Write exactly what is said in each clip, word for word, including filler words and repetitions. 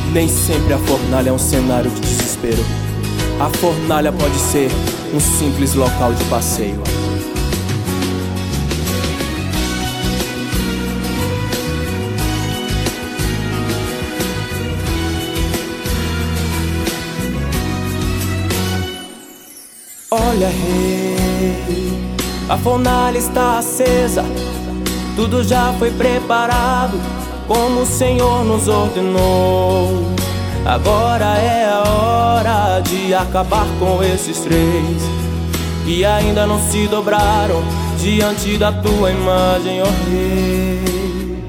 Nem sempre a fornalha é um cenário de desespero. A fornalha pode ser um simples local de passeio. Olha, rei, a fornalha está acesa, tudo já foi preparado, como o Senhor nos ordenou. Agora é a hora de acabar com esses três que ainda não se dobraram diante da tua imagem, ó rei.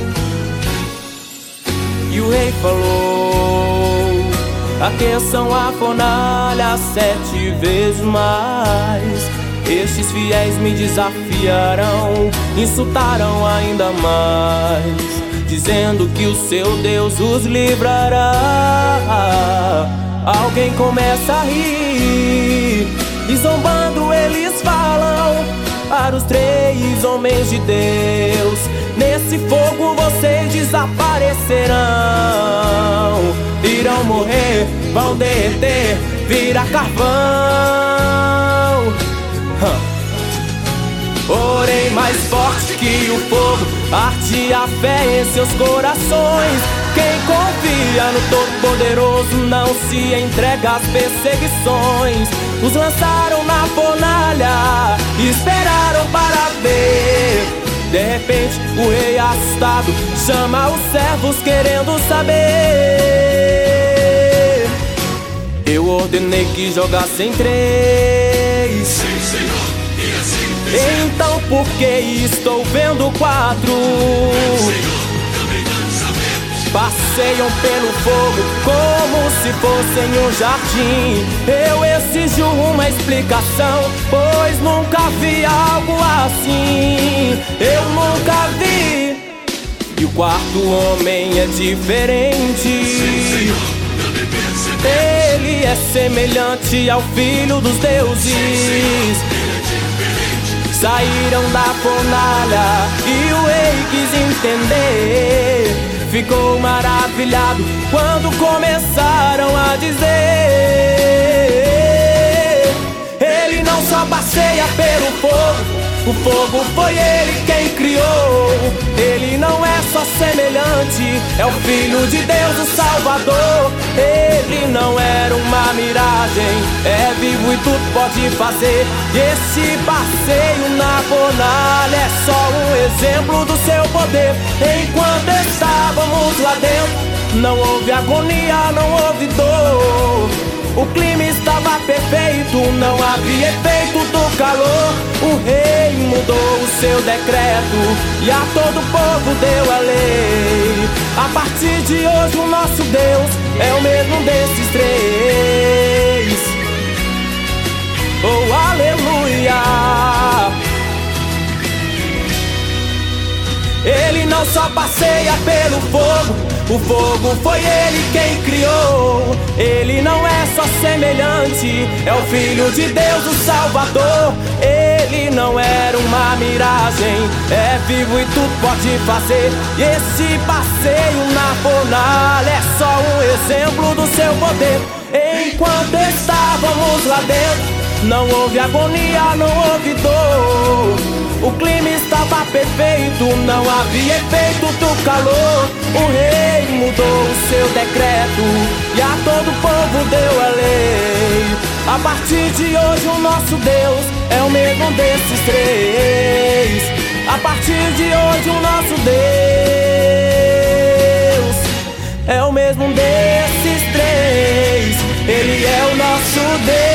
E o rei falou: aqueçam a fornalha sete vezes mais. Estes fiéis me desafiarão, insultarão ainda mais, dizendo que o seu Deus os livrará. Alguém começa a rir e zombando eles falam para os três homens de Deus: nesse fogo vocês desaparecerão. Irão morrer, vão derreter, virar carvão. Porém mais forte que o fogo arde a fé em seus corações. Quem confia no Todo-Poderoso não se entrega às perseguições. Os lançaram na fornalha e esperaram para ver. De repente o rei assustado chama os servos querendo saber. Eu ordenei que jogassem três. Sim, Senhor, e assim fizeram. Então por que estou vendo quatro? Bem, Senhor, também não sabemos. Passeiam pelo fogo como se fossem um jardim. Eu exijo uma explicação, pois nunca vi algo assim. Eu nunca vi. E o quarto homem é diferente. Sim, Senhor, também percebemos. Ele é semelhante ao Filho dos deuses. Sim, Senhor, ele é diferente. Saíram da fornalha e o rei quis entender. Ficou maravilhado quando começaram a dizer: ele não só passeia pelo fogo, o fogo foi ele quem criou. Ele não é só semelhante, é o Filho de Deus, o Salvador. Ele não era uma miragem, é vivo e tudo pode fazer. E esse passeio na fornalha é só um exemplo do seu poder. Enquanto estávamos lá dentro, não houve agonia, não houve dor. O clima estava perfeito, não havia efeito do calor. O rei mudou o seu decreto e a todo o povo deu a lei. A partir de hoje o nosso Deus é o mesmo desses três. Oh, aleluia! Ele não só passeia pelo fogo, o fogo foi ele quem criou. Ele não é só semelhante, é o Filho de Deus, o Salvador. Ele não era uma miragem, é vivo e tudo pode fazer. E esse passeio na fornalha é só um exemplo do seu poder. Enquanto estávamos lá dentro, não houve agonia, não houve dor. O clima estava perfeito, não havia efeito do calor. O rei mudou o seu decreto e a todo o povo deu a lei. A partir de hoje o nosso Deus é o mesmo desses três. A partir de hoje o nosso Deus é o mesmo desses três. Ele é o nosso Deus.